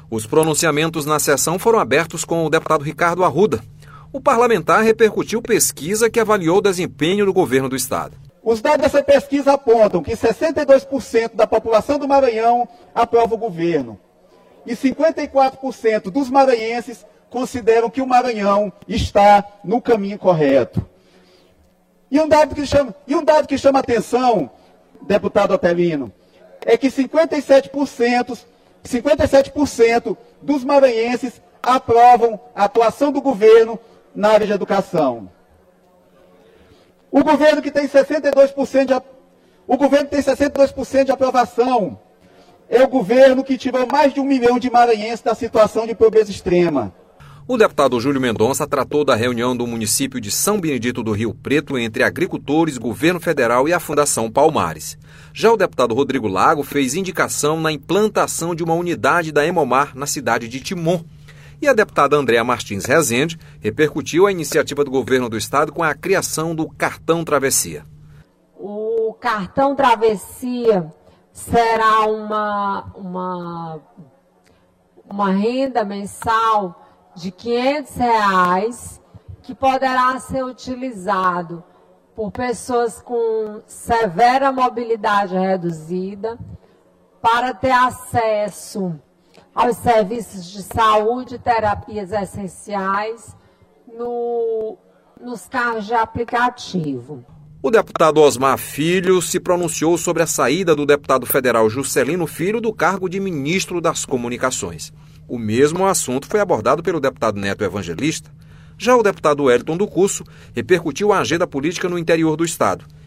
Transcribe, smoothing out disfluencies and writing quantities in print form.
Os pronunciamentos na sessão foram abertos com o deputado Ricardo Arruda. O parlamentar repercutiu pesquisa que avaliou o desempenho do governo do estado. Os dados dessa pesquisa apontam que 62% da população do Maranhão aprova o governo e 54% dos maranhenses consideram que o Maranhão está no caminho correto. E um dado que chama atenção, deputado Otelino, é que 57% dos maranhenses aprovam a atuação do governo na área de educação. O governo que tem 62% de aprovação é o governo que tirou mais de 1 milhão de maranhenses da situação de pobreza extrema. O deputado Júlio Mendonça tratou da reunião do município de São Benedito do Rio Preto entre agricultores, governo federal e a Fundação Palmares. Já o deputado Rodrigo Lago fez indicação na implantação de uma unidade da Hemomar na cidade de Timon. E a deputada Andréa Martins Rezende repercutiu a iniciativa do governo do estado com a criação do Cartão Travessia. O Cartão Travessia será uma renda mensal de R$500 que poderá ser utilizado por pessoas com severa mobilidade reduzida para ter acesso aos serviços de saúde e terapias essenciais nos carros de aplicativo. O deputado Osmar Filho se pronunciou sobre a saída do deputado federal Juscelino Filho do cargo de ministro das Comunicações. O mesmo assunto foi abordado pelo deputado Neto Evangelista. Já o deputado Wellington do Curso repercutiu a agenda política no interior do estado